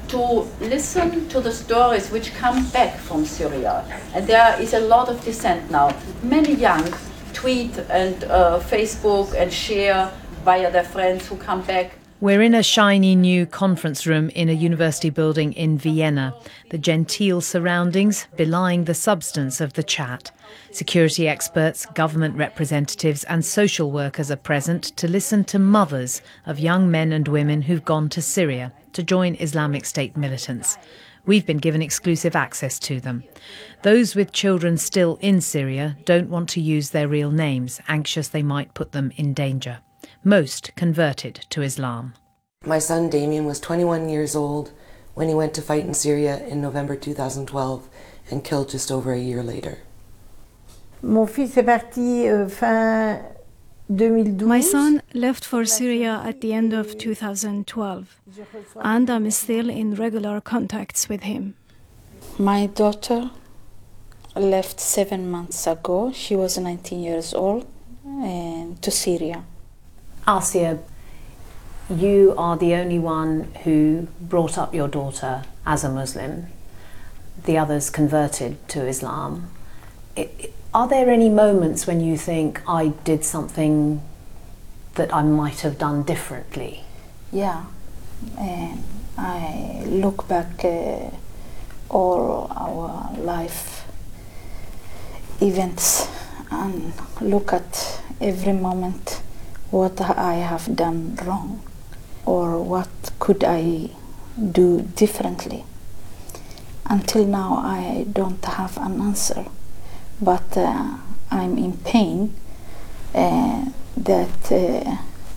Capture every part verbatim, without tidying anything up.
to listen to the stories which come back from Syria. And there is a lot of dissent now. Many young tweet and uh, Facebook and share via their friends who come back. We're in a shiny new conference room in a university building in Vienna, the genteel surroundings belying the substance of the chat. Security experts, government representatives and social workers are present to listen to mothers of young men and women who've gone to Syria to join Islamic State militants. We've been given exclusive access to them. Those with children still in Syria don't want to use their real names, anxious they might put them in danger. Most converted to Islam. My son Damien was twenty-one years old when he went to fight in Syria in November two thousand twelve and killed just over a year later. Mon fils est parti euh, fin deux mille douze. My son left for Syria at the end of two thousand twelve, and I'm still in regular contacts with him. My daughter left seven months ago. She was nineteen years old, and to Syria. Asia, you are the only one who brought up your daughter as a Muslim. The others converted to Islam. It, are there any moments when you think, I did something that I might have done differently? Yeah, and I look back uh, all our life events and look at every moment what I have done wrong or what could I do differently. Until now I don't have an answer, but uh, I'm in pain uh, that uh,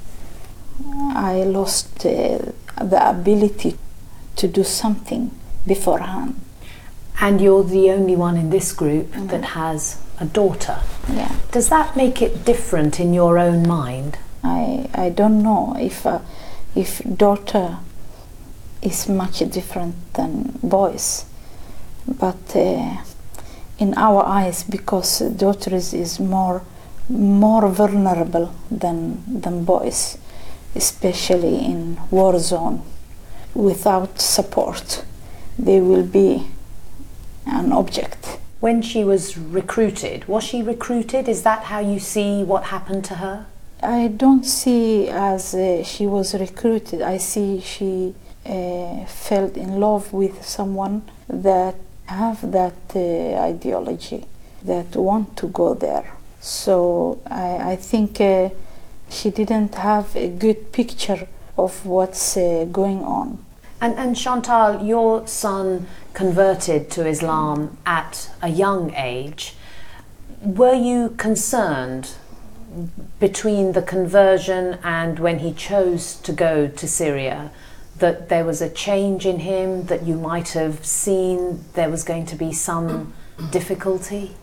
I lost uh, the ability to do something beforehand. And you're the only one in this group Mm-hmm. that has a daughter. Yeah. Does that make it different in your own mind? I I don't know if uh, if daughter is much different than boys, but uh, in our eyes, because daughter is, is more more vulnerable than than boys, especially in war zone. Without support, they will be an object. When she was recruited, was she recruited? Is that how you see what happened to her? I don't see as uh, she was recruited. I see she uh, fell in love with someone that have that uh, ideology, that want to go there. So I, I think uh, she didn't have a good picture of what's uh, going on. And, and Chantal, your son converted to Islam at a young age. Were you concerned between the conversion and when he chose to go to Syria that there was a change in him, that you might have seen there was going to be some difficulty?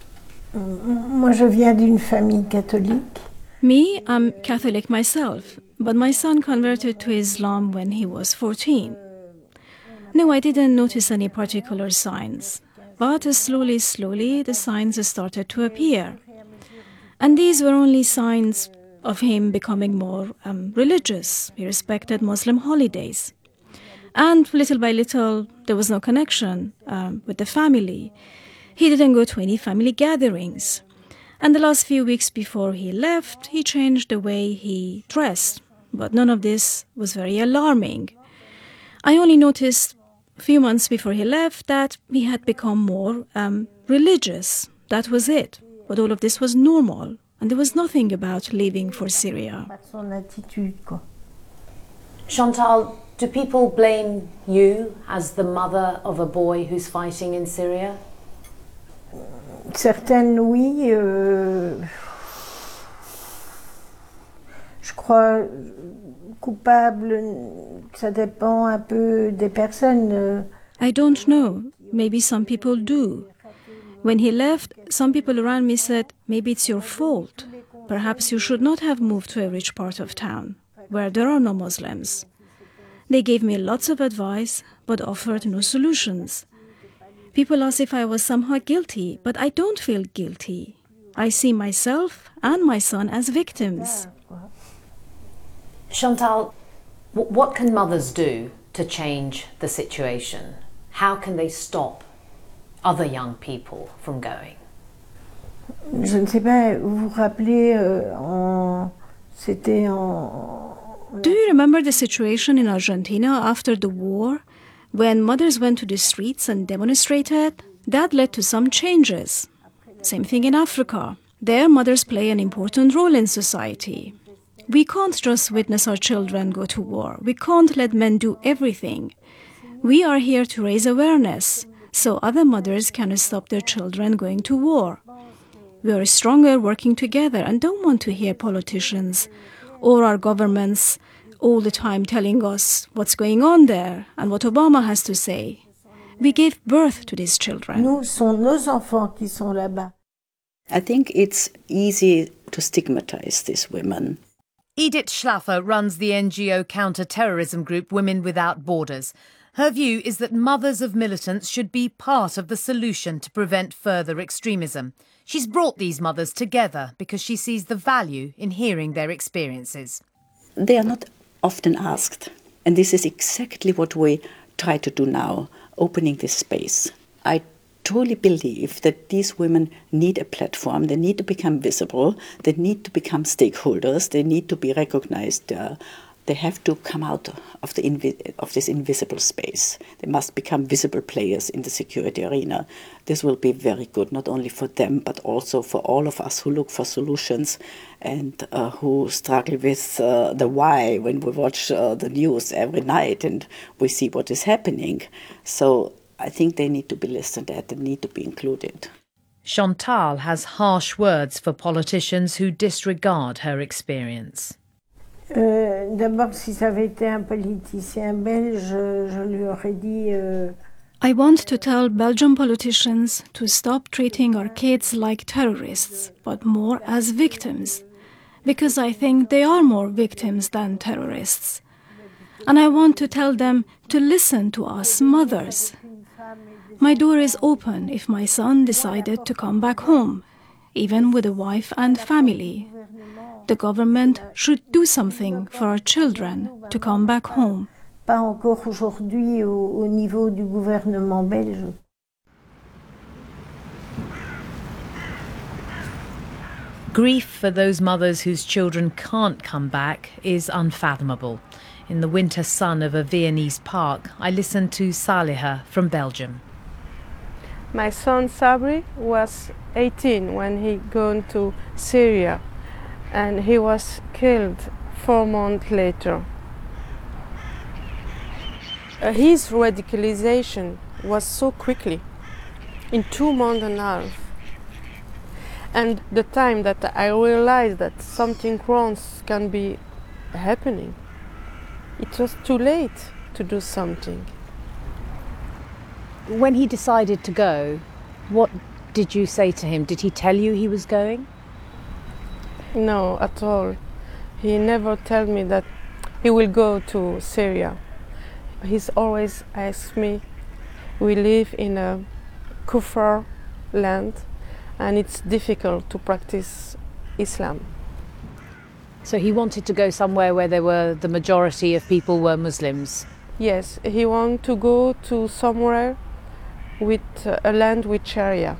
Moi, je viens d'une famille catholique. Me, I'm Catholic myself, but my son converted to Islam when he was fourteen. No, I didn't notice any particular signs, but slowly, slowly, the signs started to appear. And these were only signs of him becoming more um, religious. He respected Muslim holidays. And little by little, there was no connection um, with the family. He didn't go to any family gatherings. And the last few weeks before he left, he changed the way he dressed. But none of this was very alarming. I only noticed a few months before he left that he had become more um, religious. That was it. But all of this was normal. And there was nothing about leaving for Syria. Son attitude, quoi. Chantal, do people blame you as the mother of a boy who's fighting in Syria? Certaines, oui. Euh, je crois coupable, ça dépend un peu des personnes. I don't know. Maybe some people do. When he left, some people around me said, maybe it's your fault. Perhaps you should not have moved to a rich part of town, where there are no Muslims. They gave me lots of advice, but offered no solutions. People asked if I was somehow guilty, but I don't feel guilty. I see myself and my son as victims. Chantal, what can mothers do to change the situation? How can they stop other young people from going? Je ne sais pas, vous vous rappelez, euh, en, c'était en... Do you remember the situation in Argentina after the war, when mothers went to the streets and demonstrated? That led to some changes. Same thing in Africa. There, mothers play an important role in society. We can't just witness our children go to war. We can't let men do everything. We are here to raise awareness, so other mothers can stop their children going to war. We are stronger working together and don't want to hear politicians or our governments all the time telling us what's going on there and what Obama has to say. We gave birth to these children. Nous, sont nos enfants qui sont là-bas. I think it's easy to stigmatize these women. Edith Schlaffer runs the N G O counter-terrorism group Women Without Borders. Her view is that mothers of militants should be part of the solution to prevent further extremism. She's brought these mothers together because she sees the value in hearing their experiences. They are not often asked, and this is exactly what we try to do now, opening this space. I truly believe that these women need a platform, they need to become visible, they need to become stakeholders, they need to be recognized. Uh, they have to come out of, the invi- of this invisible space. They must become visible players in the security arena. This will be very good, not only for them, but also for all of us who look for solutions and uh, who struggle with uh, the why when we watch uh, the news every night and we see what is happening. So I think they need to be listened at, they need to be included. Chantal has harsh words for politicians who disregard her experience. Euh, D'abord, si ça avait été un politicien belge, je, je lui aurais dit... Euh, I want to tell Belgian politicians to stop treating our kids like terrorists, but more as victims, because I think they are more victims than terrorists. And I want to tell them to listen to us mothers. My door is open if my son decided to come back home, even with a wife and family. The government should do something for our children to come back home. Pas encore aujourd'hui au, au niveau du gouvernement belge. Grief for those mothers whose children can't come back is unfathomable. In the winter sun of a Viennese park, I listened to Saliha from Belgium. My son Sabri was eighteen when he gone to Syria, and he was killed four months later. Uh, his radicalization was so quickly, in two months and a half. And the time that I realized that something wrong can be happening, it was too late to do something. When he decided to go, what did you say to him? Did he tell you he was going? No, at all. He never told me that he will go to Syria. He's always asked me, we live in a Kufr land and it's difficult to practice Islam. So he wanted to go somewhere where there were the majority of people were Muslims? Yes, he wanted to go to somewhere with uh, a land with Sharia.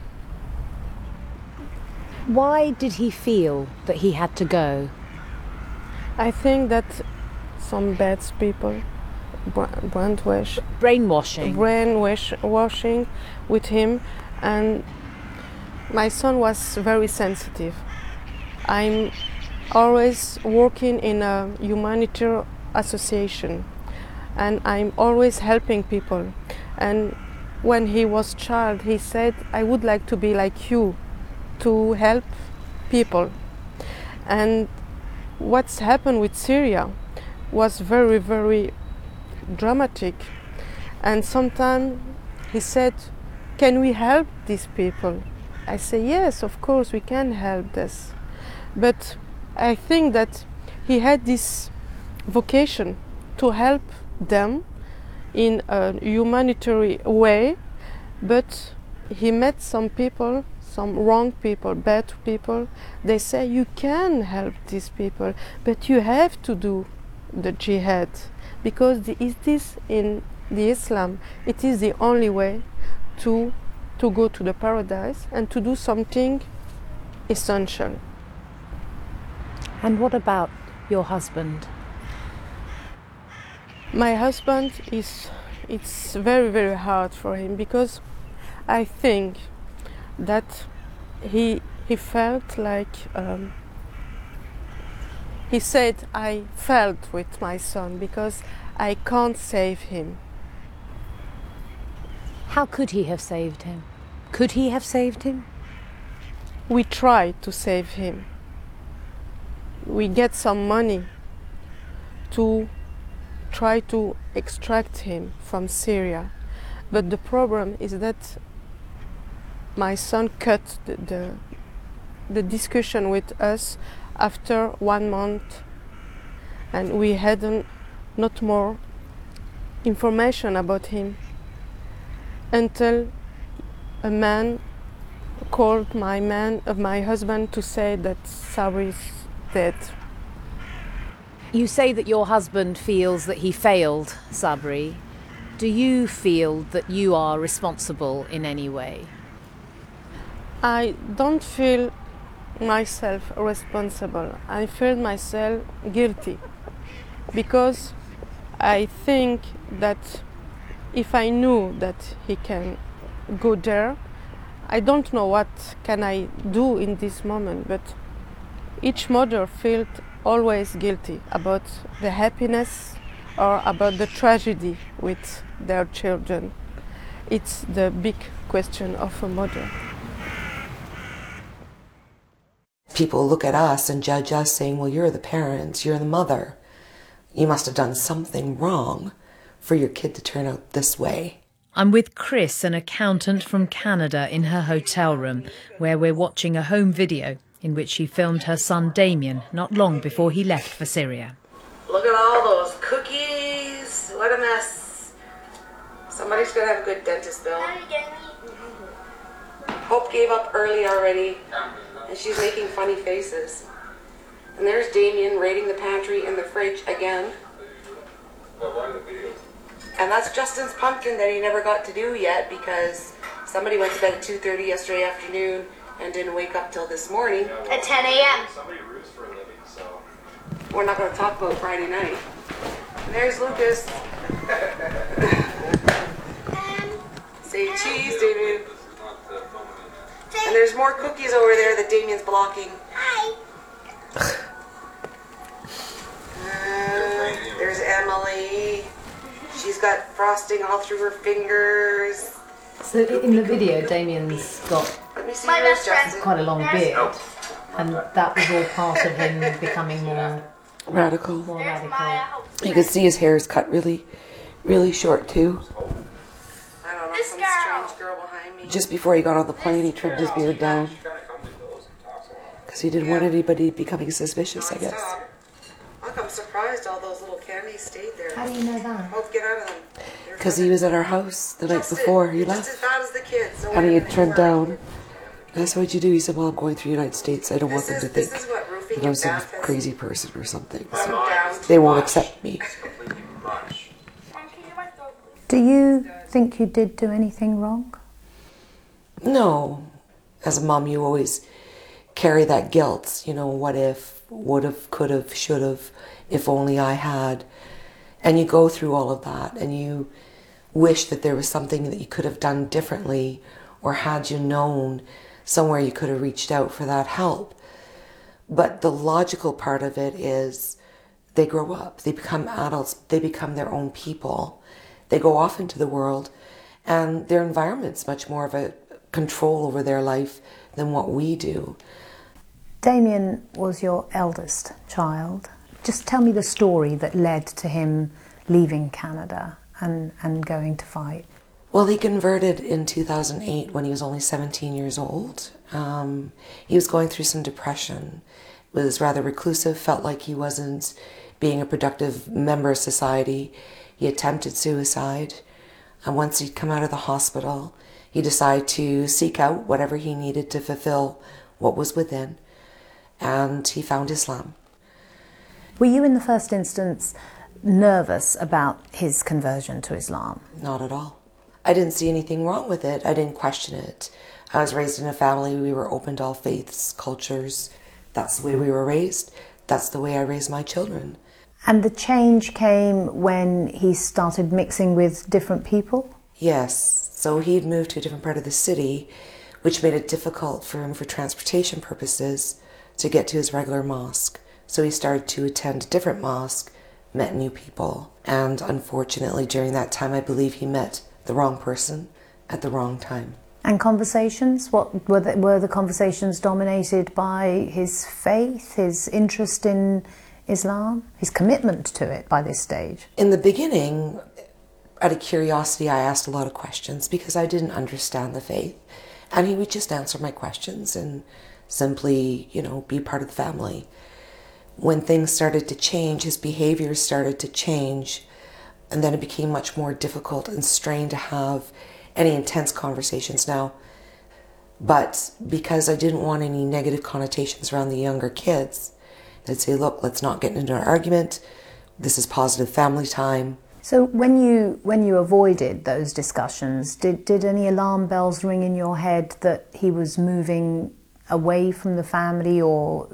Why did he feel that he had to go? I think that some bad people brainwash, brainwashing brainwashing with him, and my son was very sensitive. I'm always working in a humanitarian association, and I'm always helping people. And when he was a child, he said, I would like to be like you, to help people. And what's happened with Syria was very, very dramatic. And sometimes he said, can we help these people? I say, yes, of course we can help this. But I think that he had this vocation to help them in a humanitarian way, but he met some people, some wrong people, bad people. They say, you can help these people, but you have to do the jihad. because the, it is in the Islam, it is the only way to, to go to the paradise and to do something essential. And what about your husband? My husband is, it's very, very hard for him, because I think that he, he felt like, um, he said, I felt with my son because I can't save him. How could he have saved him? Could he have saved him? We tried to save him. We get some money to try to extract him from Syria. But the problem is that my son cut the, the, the discussion with us after one month, and we had not more information about him until a man called my man, uh, my husband, to say that Sabri is dead. You say that your husband feels that he failed Sabri. Do you feel that you are responsible in any way? I don't feel myself responsible. I feel myself guilty, because I think that if I knew that he can go there, I don't know what can I do in this moment, but each mother felt always guilty about the happiness or about the tragedy with their children. It's the big question of a mother. People look at us and judge us saying, well, you're the parents, you're the mother. You must have done something wrong for your kid to turn out this way. I'm with Chris, an accountant from Canada, in her hotel room, where we're watching a home video in which she filmed her son Damien not long before he left for Syria. Look at all those cookies. What a mess. Somebody's going to have a good dentist bill. Hope gave up early already, and she's making funny faces. And there's Damien raiding the pantry and the fridge again. And that's Justin's pumpkin that he never got to do yet because somebody went to bed at two thirty yesterday afternoon and didn't wake up till this morning. At ten a m Somebody roosts for a living, so... We're not going to talk about Friday night. And there's Lucas. Say cheese, Damien. And there's more cookies over there that Damien's blocking. Hi. Uh, there's Emily. She's got frosting all through her fingers. So in the video, Damien's got Let me see My yours, best friend. Justin. quite a long beard, and that was all part of him becoming more Radical. more There's radical. Maya. You can see his hair is cut really, really short too. I don't know, This some girl. strange girl behind me. Just before he got on the plane, he trimmed his beard down. Because he didn't want anybody becoming suspicious, I guess. Look, I'm surprised all those little candies stayed there. How do you know that? Hope get out of them. Because he was at our house the night before he left. Just as bad as the kids. And he had trimmed down. I said, what'd you do? He said, well, I'm going through the United States. I don't want them to think that I'm some crazy person or something. So they won't accept me. Do you think you did do anything wrong? No. As a mom, you always carry that guilt. You know, what if, would have, could have, should have, if only I had. And you go through all of that and you wish that there was something that you could have done differently, or had you known somewhere you could have reached out for that help. But the logical part of it is they grow up, they become adults, they become their own people. They go off into the world and their environment's much more of a control over their life than what we do. Damien was your eldest child. Just tell me the story that led to him leaving Canada and, and going to fight. Well, he converted in two thousand eight when he was only seventeen years old. Um, he was going through some depression, was rather reclusive, felt like he wasn't being a productive member of society. He attempted suicide. And once he'd come out of the hospital, he decided to seek out whatever he needed to fulfill what was within. And he found Islam. Were you in the first instance nervous about his conversion to Islam? Not at all. I didn't see anything wrong with it. I didn't question it. I was raised in a family, we were open to all faiths, cultures. That's the way we were raised. That's the way I raised my children. And the change came when he started mixing with different people? Yes. So he'd moved to a different part of the city, which made it difficult for him for transportation purposes to get to his regular mosque. So he started to attend a different mosque, met new people. And unfortunately, during that time, I believe he met the wrong person at the wrong time. And conversations? What were the, were the conversations dominated by his faith, his interest in Islam, his commitment to it by this stage? In the beginning, out of curiosity, I asked a lot of questions because I didn't understand the faith. And he would just answer my questions and simply, you know, be part of the family. When things started to change, his behavior started to change, and then it became much more difficult and strained to have any intense conversations now. But because I didn't want any negative connotations around the younger kids, I'd say, look, let's not get into an argument. This is positive family time. So when you when you avoided those discussions, did, did any alarm bells ring in your head that he was moving away from the family or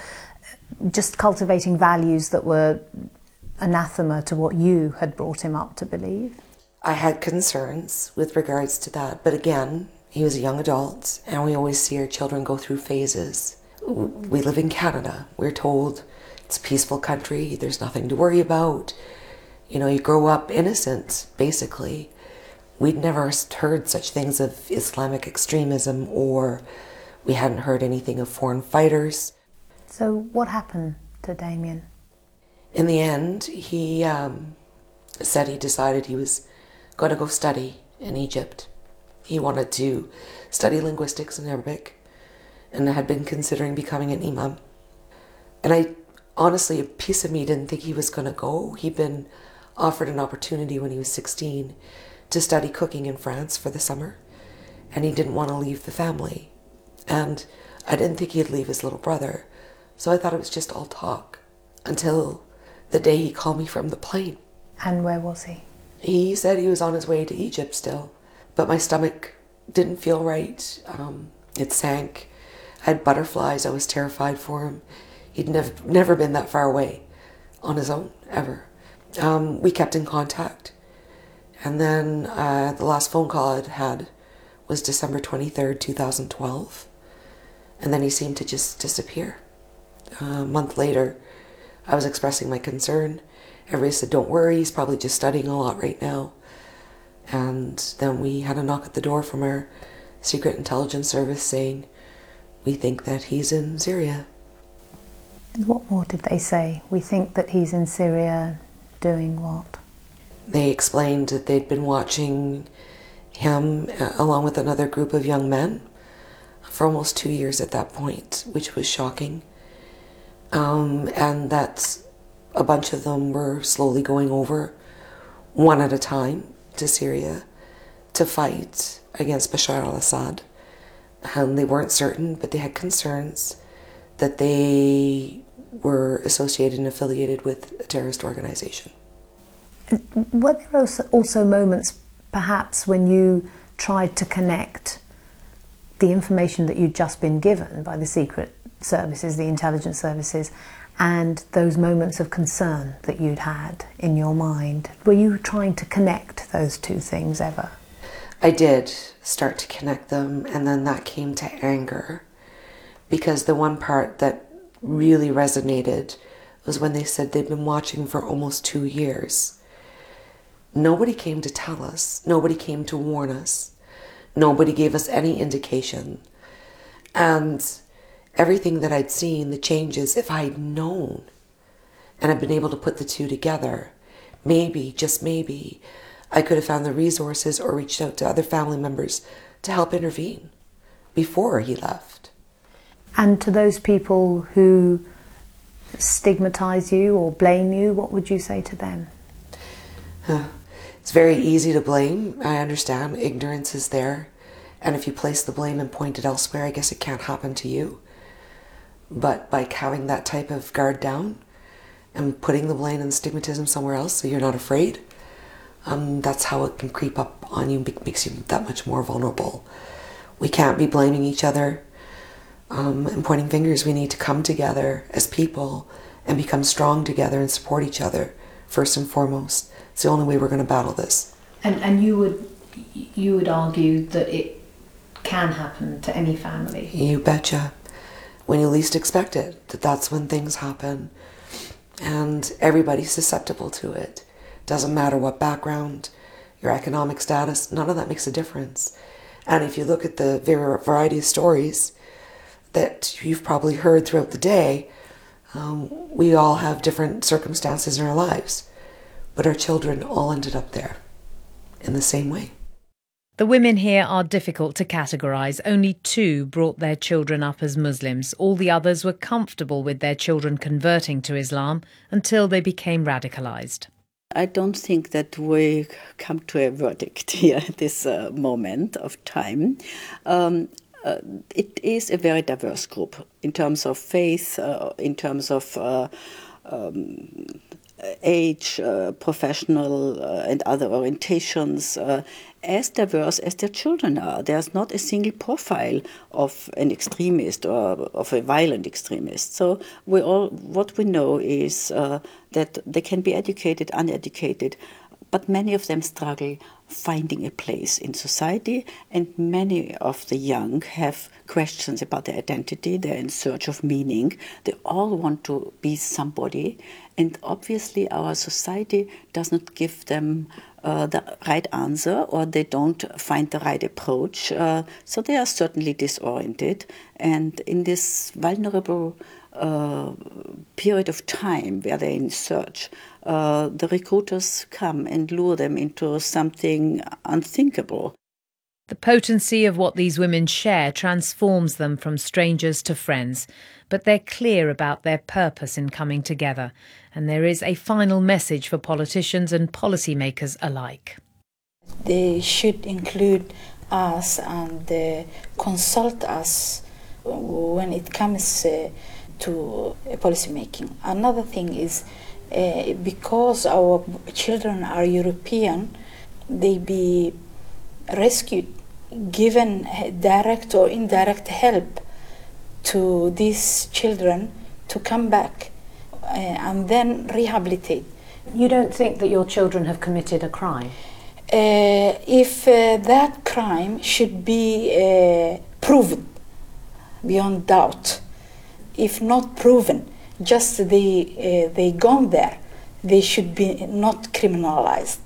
just cultivating values that were anathema to what you had brought him up to believe? I had concerns with regards to that, but again, he was a young adult, and we always see our children go through phases. We live in Canada. We're told it's a peaceful country, there's nothing to worry about. You know, you grow up innocent, basically. We'd never heard such things of Islamic extremism, or we hadn't heard anything of foreign fighters. So what happened to Damien? In the end, he um, said he decided he was going to go study in Egypt. He wanted to study linguistics and Arabic and had been considering becoming an imam. And I honestly, a piece of me didn't think he was going to go. He'd been offered an opportunity when he was sixteen to study cooking in France for the summer, and he didn't want to leave the family. And I didn't think he'd leave his little brother, so I thought it was just all talk until the day he called me from the plane. And where was he? He said he was on his way to Egypt still, but my stomach didn't feel right. Um, it sank. I had butterflies. I was terrified for him. He'd never never been that far away on his own, ever. Um, we kept in contact. And then uh, the last phone call I'd had was December twenty-third, two thousand twelve. And then he seemed to just disappear. Uh, a month later, I was expressing my concern. Everybody said, don't worry, he's probably just studying a lot right now. And then we had a knock at the door from our secret intelligence service saying, we think that he's in Syria. What more did they say? We think that he's in Syria doing what? They explained that they'd been watching him uh, along with another group of young men for almost two years at that point, which was shocking. Um, and that a bunch of them were slowly going over, one at a time, to Syria to fight against Bashar al-Assad. And they weren't certain, but they had concerns that they were associated and affiliated with a terrorist organization. Were there also moments, perhaps, when you tried to connect the information that you'd just been given by the secret services, the intelligence services, and those moments of concern that you'd had in your mind? Were you trying to connect those two things ever? I did start to connect them, and then that came to anger, because the one part that really resonated was when they said they'd been watching for almost two years. Nobody came to tell us. Nobody came to warn us. Nobody gave us any indication. And everything that I'd seen, the changes, if I'd known and I'd been able to put the two together, maybe, just maybe, I could have found the resources or reached out to other family members to help intervene before he left. And to those people who stigmatize you or blame you, what would you say to them? Huh. It's very easy to blame. I understand ignorance is there. And if you place the blame and point it elsewhere, I guess it can't happen to you. But by having that type of guard down and putting the blame and stigmatism somewhere else so you're not afraid, um, that's how it can creep up on you and makes you that much more vulnerable. We can't be blaming each other um, and pointing fingers. We need to come together as people and become strong together and support each other, first and foremost. It's the only way we're going to battle this. And, and you would you would argue that it can happen to any family? You betcha. When you least expect it, that that's when things happen. And everybody's susceptible to it. Doesn't matter what background, your economic status, none of that makes a difference. And if you look at the variety of stories that you've probably heard throughout the day, um, we all have different circumstances in our lives. But our children all ended up there in the same way. The women here are difficult to categorise. Only two brought their children up as Muslims. All the others were comfortable with their children converting to Islam until they became radicalised. I don't think that we come to a verdict here at this uh, moment of time. Um, uh, it is a very diverse group in terms of faith, uh, in terms of uh, um, age, uh, professional uh, and other orientations, uh, as diverse as their children are. There's not a single profile of an extremist or of a violent extremist. So we all, what we know is uh, that they can be educated, uneducated, but many of them struggle finding a place in society, and many of the young have questions about their identity. They're in search of meaning. They all want to be somebody, and obviously our society does not give them uh, the right answer, or they don't find the right approach. Uh, so they are certainly disoriented, and in this vulnerable uh, period of time where they're in search, Uh, the recruiters come and lure them into something unthinkable. The potency of what these women share transforms them from strangers to friends, but they're clear about their purpose in coming together, and there is a final message for politicians and policymakers alike. They should include us and uh, consult us when it comes uh, to policy making. Another thing is, Uh, because our children are European, they be rescued, given direct or indirect help to these children to come back uh, and then rehabilitate. You don't think that your children have committed a crime? Uh, if uh, that crime should be uh, proven beyond doubt, if not proven, just they uh, they gone there, they should be not criminalized.